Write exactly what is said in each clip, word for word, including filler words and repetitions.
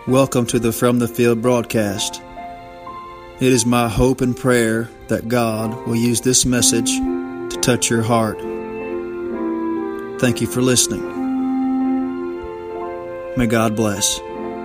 Welcome to the From the Field broadcast. It is my hope and prayer that God will use this message to touch your heart. Thank you for listening. May God bless.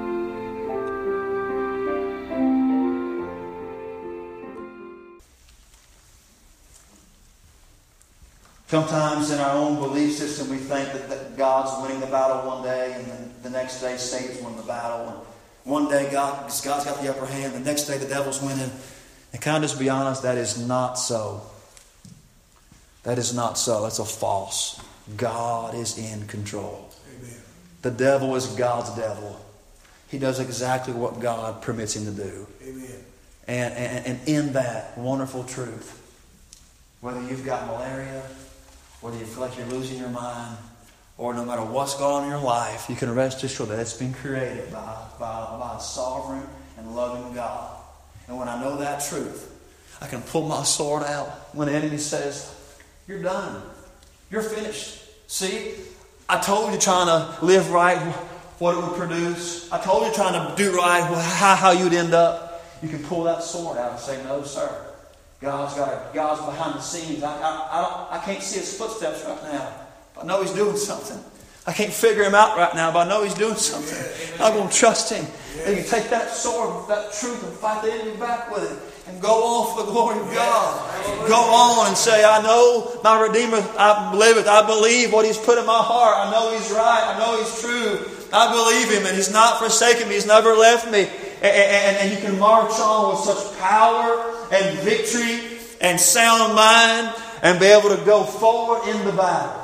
Sometimes in our own belief system we think that, that God's winning the battle one day and then the next day Satan's winning the battle. And one day God, God's got the upper hand, the next day the devil's winning. And can I just be honest, that is not so. That is not so. That's a false. God is in control. Amen. The devil is God's devil. He does exactly what God permits him to do. Amen. And, and, and in that wonderful truth, whether you've got malaria, whether you feel like you're losing your mind, or no matter what's going on in your life, you can rest assured that it's been created by, by, by a sovereign and loving God. And when I know that truth, I can pull my sword out when the enemy says, "You're done. You're finished. See, I told you trying to live right, what it would produce. I told you trying to do right, how, how you'd end up." You can pull that sword out and say, "No, sir. God's got a, God's behind the scenes. I, I, I, don't, I can't see His footsteps right now. But I know He's doing something. I can't figure Him out right now, but I know He's doing something. I'm going to trust Him." And you can take that sword, that truth, and fight the enemy back with it. And go on for the glory of God. Go on and say, "I know my Redeemer I liveth. I believe what He's put in my heart. I know He's right. I know He's true. I believe Him, and He's not forsaken me. He's never left me." And, and, and you can march on with such power and victory and sound mind and be able to go forward in the battle.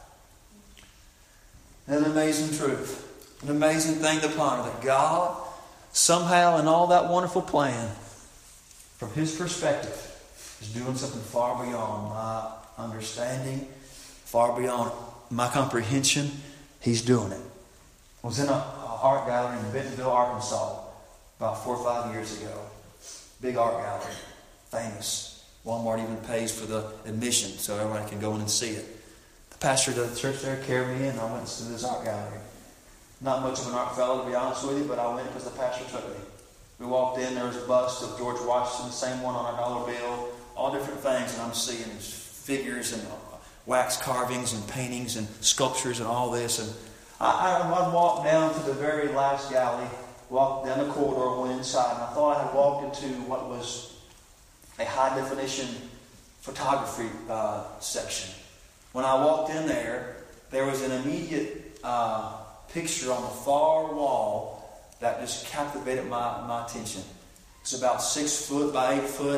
An amazing truth. An amazing thing to ponder. That God, somehow in all that wonderful plan, from His perspective, is doing something far beyond my understanding, far beyond my comprehension. He's doing it. I was in a, a art gallery in Bentonville, Arkansas, about four or five years ago. Big art gallery. Famous. Walmart even pays for the admission so everybody can go in and see it. The pastor of the church there carried me in and I went to this art gallery. Not much of an art fellow, to be honest with you, but I went because the pastor took me. We walked in, there was a bust of George Washington, the same one on a dollar bill, all different things, and I'm seeing figures and wax carvings and paintings and sculptures and all this. And I, I, I walked down to the very last gallery, walked down the corridor, went inside, and I thought I had walked into what was a high-definition photography uh, section. When I walked in there, there was an immediate uh, picture on the far wall that just captivated my, my attention. It's about six foot by eight foot,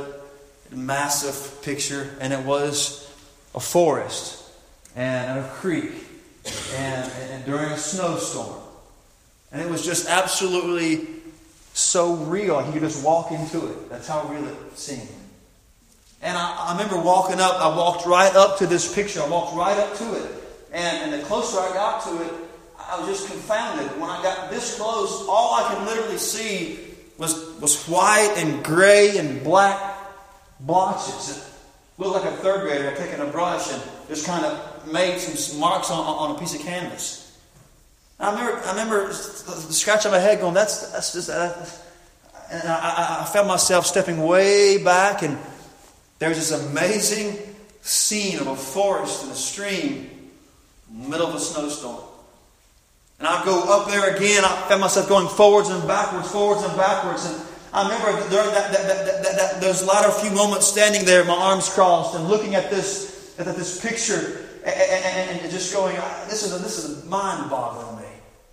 massive picture, and it was a forest and a creek and, and during a snowstorm. And it was just absolutely so real. You could just walk into it. That's how real it seemed. And I, I remember walking up. I walked right up to this picture. I walked right up to it. And, and the closer I got to it, I was just confounded. When I got this close, all I could literally see was, was white and gray and black blotches. It looked like a third grader had taken a brush and just kind of made some marks on, on a piece of canvas. I remember, I remember scratching my head going, that's, that's just, uh, and I, I found myself stepping way back, and there was this amazing scene of a forest and a stream in the middle of a snowstorm. And I'd go up there again, I found myself going forwards and backwards, forwards and backwards, and I remember during that, that, that, that, that those latter few moments standing there, my arms crossed, and looking at this, at this picture, and, and, and just going, this is, a, this is mind-boggling me.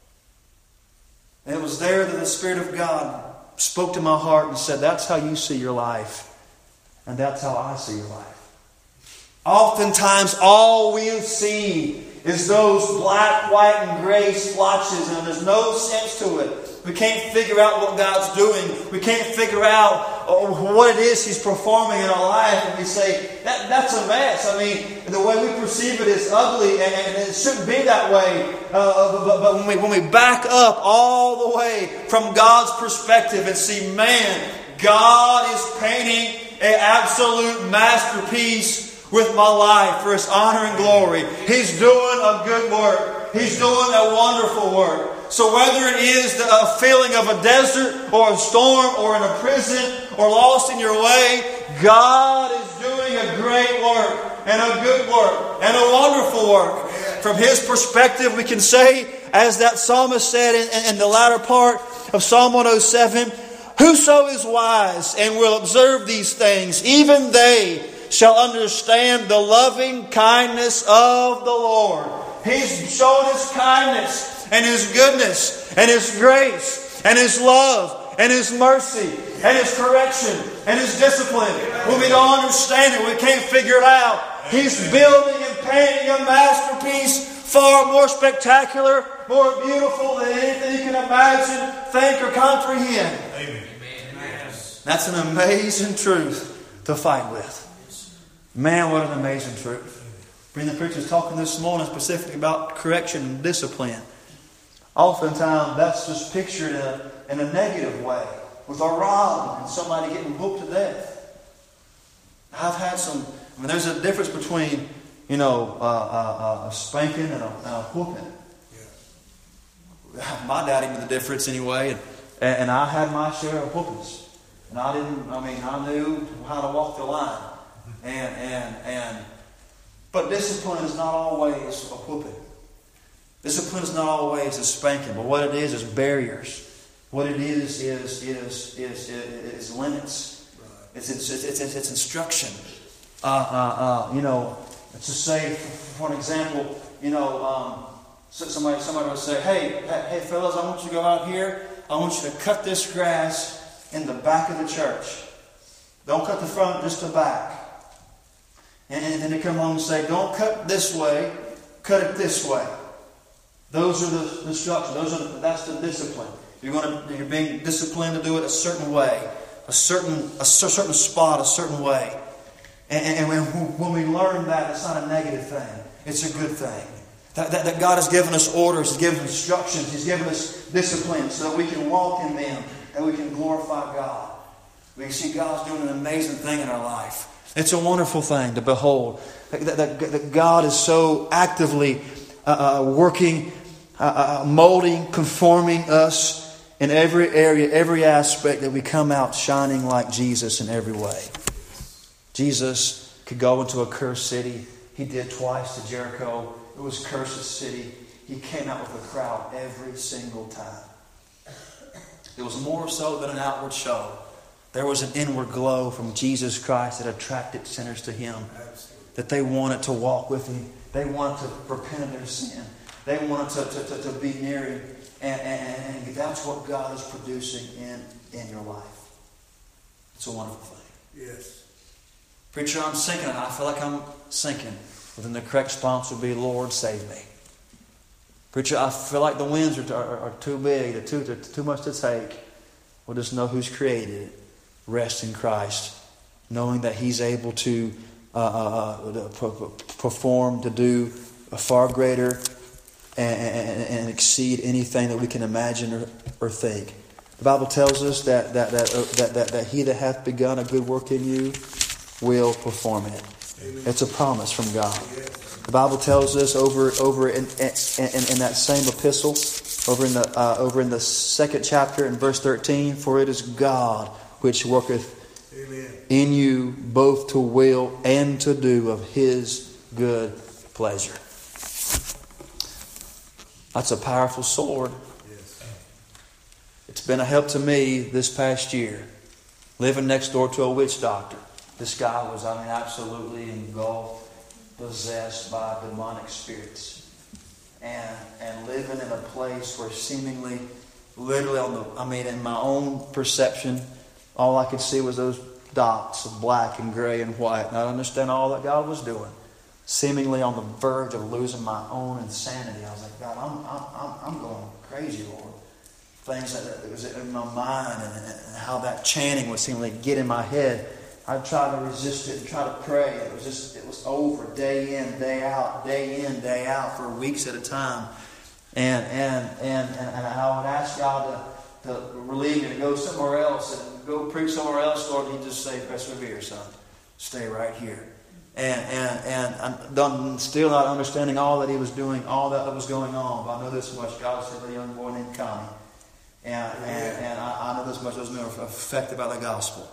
And it was there that the Spirit of God spoke to my heart and said, "That's how you see your life. And that's how I see your life." Oftentimes, all we see is those black, white, and gray splotches, and there's no sense to it. We can't figure out what God's doing. We can't figure out what it is He's performing in our life. And we say, that, that's a mess. I mean, the way we perceive it is ugly, and, and it shouldn't be that way. Uh, but but when, we, when we back up all the way from God's perspective and see, man, God is painting an absolute masterpiece with my life for His honor and glory. He's doing a good work. He's doing a wonderful work. So whether it is the uh, feeling of a desert or a storm or in a prison or lost in your way, God is doing a great work and a good work and a wonderful work. From His perspective, we can say, as that psalmist said in, in the latter part of Psalm one oh seven, whoso is wise and will observe these things, even they shall understand the loving kindness of the Lord. He's shown His kindness and His goodness and His grace and His love and His mercy and His correction and His discipline. When we don't understand it, we can't figure it out. He's building and painting a masterpiece far more spectacular, more beautiful than anything you can imagine, think, or comprehend. Amen. That's an amazing truth to fight with. Man, what an amazing truth. Bring the preacher was talking this morning specifically about correction and discipline. Oftentimes, that's just pictured in a, in a negative way, with a rod and somebody getting whooped to death. I've had some. I mean, there's a difference between, you know, uh, uh, uh, a spanking and a, and a whooping. Yeah. My daddy knew the difference anyway, and, and I had my share of whoopings. And I didn't. I mean, I knew how to walk the line. And and and, but discipline is not always a whooping. Discipline is not always a spanking. But what it is is barriers. What it is is is is is, is limits. It's it's it's it's, it's instruction. Uh, uh, uh, you know, let's just say, for an example, you know, um, somebody somebody would say, "Hey, hey, fellas, I want you to go out here. I want you to cut this grass in the back of the church. Don't cut the front, just the back." And, and then they come home and say, "Don't cut this way, cut it this way." Those are the, the instructions. Those are the, that's the discipline. You're going to you're being disciplined to do it a certain way, a certain a certain spot, a certain way. And, and when, when we learn that, it's not a negative thing. It's a good thing. That, that, that God has given us orders, He's given us instructions, He's given us discipline so that we can walk in them and we can glorify God. We can see God's doing an amazing thing in our life. It's a wonderful thing to behold. That, that, that God is so actively uh, uh, working, uh, uh, molding, conforming us in every area, every aspect, that we come out shining like Jesus in every way. Jesus could go into a cursed city. He did twice to Jericho. It was a cursed city. He came out with a crowd every single time. It was more so than an outward show. There was an inward glow from Jesus Christ that attracted sinners to Him. That they wanted to walk with Him. They wanted to repent of their sin. They wanted to, to, to, to be near Him. And, and, and that's what God is producing in, in your life. It's a wonderful thing. Yes. Preacher, I'm sinking. I feel like I'm sinking. Well, then the correct response would be, "Lord, save me." Preacher, I feel like the winds are, are, are too big, they're too, they're too much to take. Well, just know who's created it. Rest in Christ, knowing that He's able to uh, uh, perform, to do a far greater and, and, and exceed anything that we can imagine or, or think. The Bible tells us that that that, uh, that that that He that hath begun a good work in you will perform it. Amen. It's a promise from God. The Bible tells us over over in in, in, in that same epistle, over in the uh, over in the second chapter in verse thirteen, "For it is God which worketh Amen. In you both to will and to do of His good pleasure." That's a powerful sword. Yes. It's been a help to me this past year, living next door to a witch doctor. This guy was, I mean, absolutely engulfed, possessed by demonic spirits. And and living in a place where seemingly, literally on the, I mean, in my own perception, all I could see was those dots of black and gray and white. And I understand all that God was doing. Seemingly on the verge of losing my own insanity. I was like, "God, I'm I'm I'm going crazy, Lord." Things that, that was in my mind, and, and how that chanting would seemingly get in my head. I tried to resist it and try to pray. It was just, it was over day in, day out, day in, day out for weeks at a time. And and and and, and I would ask God to, to relieve me to go somewhere else and go preach somewhere else, Lord. He'd just say, "Persevere, son. Stay right here." And, and, and I'm done, still not understanding all that he was doing, all that was going on. But I know this much. God saved a young boy named Connie. And, and, and I, I know this much. Those men were affected by the gospel.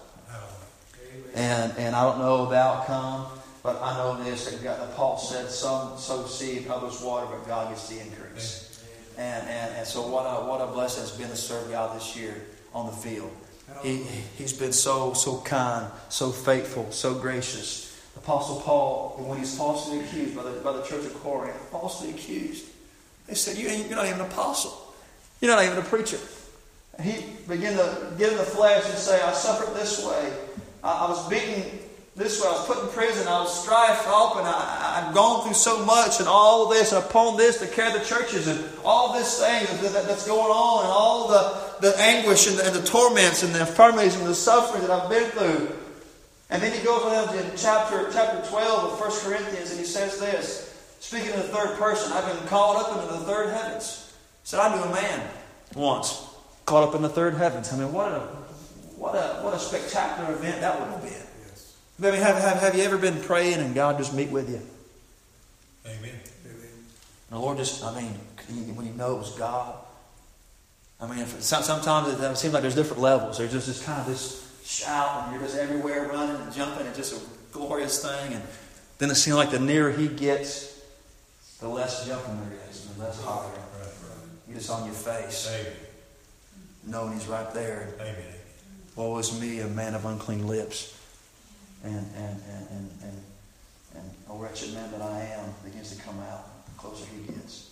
And, and I don't know the outcome, but I know this. That, God, that Paul said, some sow seed, others water, but God gets the increase. And, and, and so what a, what a blessing it's been to serve God this year on the field. He, he's been so, so kind, so faithful, so gracious. Apostle Paul, when he's falsely accused by the, by the church of Corinth, falsely accused, they said, you ain't, you're not even an apostle. You're not even a preacher. And he began to get in the flesh and say, I suffered this way. I, I was beaten this way. I was put in prison. I was strifed up, and I, I've gone through so much and all this, and upon this to carry the churches and all this thing that, that, that's going on, and all the, the anguish and the, and the torments and the infirmities and the suffering that I've been through. And then he goes on in chapter, chapter twelve of First Corinthians, and he says this, speaking in the third person, I've been called up into the third heavens. He said, I knew a man once caught up in the third heavens. I mean, what a what a what a spectacular event that would have been. Yes. I mean, have, have, have you ever been praying and God just meet with you? Amen. Amen. And the Lord just, I mean, when you know it was God. I mean, sometimes it seems like there's different levels. There's just this kind of this shout, and you're just everywhere running and jumping, and just a glorious thing. And then it seems like the nearer he gets, the less jumping there is, and the less hollering. Right, right. You're just on your face, Amen. Knowing he's right there. Amen. Woe is me, a man of unclean lips, and and and and and, and a wretched man that I am begins to come out the closer he gets.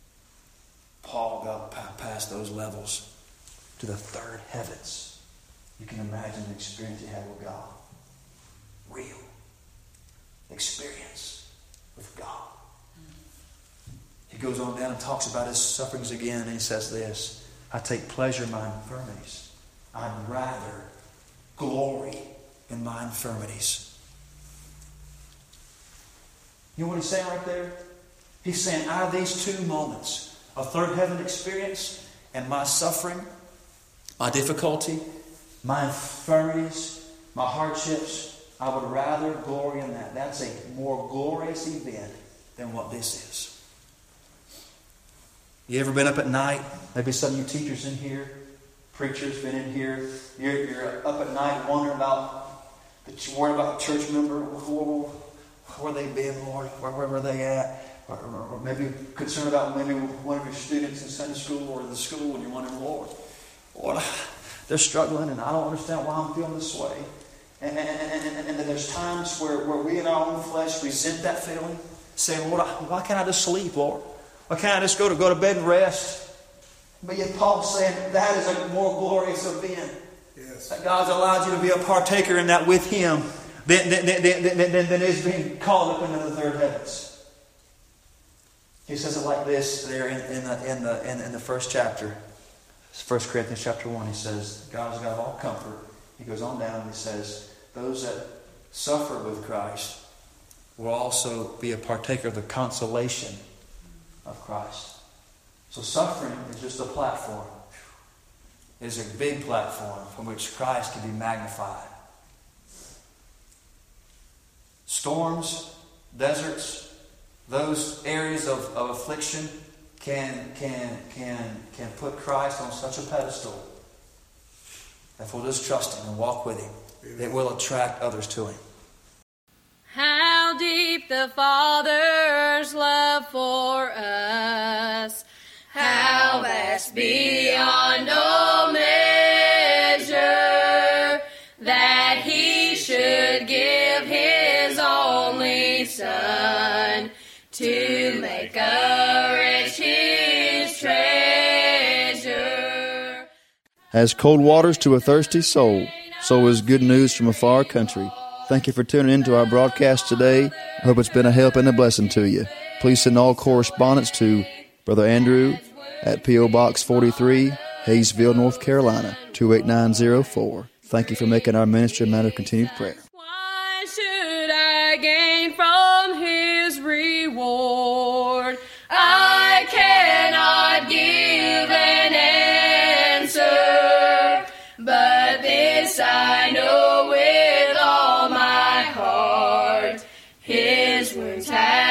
Paul got past those levels to the third heavens. You can imagine the experience he had with God. Real experience with God. He goes on down and talks about his sufferings again, and he says this, I take pleasure in my infirmities. I'd rather glory in my infirmities. You know what he's saying right there? He's saying, out of these two moments, a third heaven experience and my suffering, my difficulty, my infirmities, my hardships, I would rather glory in that. That's a more glorious event than what this is. You ever been up at night? Maybe some of you teachers in here, preachers been in here. You're, you're up at night wondering about, that you're worried about a church member. Where, where they been, Lord? Where, where were they at? Or, or, or maybe concerned about maybe one of your students in Sunday school or the school, and you're wondering, Lord, Lord, they're struggling, and I don't understand why I'm feeling this way. And, and, and, and, and then there's times where, where we in our own flesh resent that feeling, saying, Lord, why can't I just sleep, Lord? Why can't I just go to go to bed and rest? But yet Paul's saying that is a more glorious event. Yes. That God's allowed you to be a partaker in that with Him than, than, than, than, than, than is being called up into the third heavens. He says it like this there in, in, the, in, the, in, in the first chapter. First Corinthians chapter one, he says, God is God of all comfort. He goes on down and he says, those that suffer with Christ will also be a partaker of the consolation of Christ. So suffering is just a platform. It is a big platform from which Christ can be magnified. Storms, deserts, those areas of, of affliction can, can, can, can put Christ on such a pedestal that if we'll just trust Him and walk with Him, Amen. It will attract others to Him. How deep the Father's love for us, how vast beyond all measure, that He should give His only Son to make a rich His treasure. As cold waters to a thirsty soul, so is good news from a far country. Thank you for tuning in to our broadcast today. I hope it's been a help and a blessing to you. Please send all correspondence to Brother Andrew at P O Box forty-three, Hayesville, North Carolina, two eight nine zero four. Thank you for making our ministry a matter of continued prayer. Why should I gain from His reward? I cannot give an answer, but this I know with all my heart. His protect.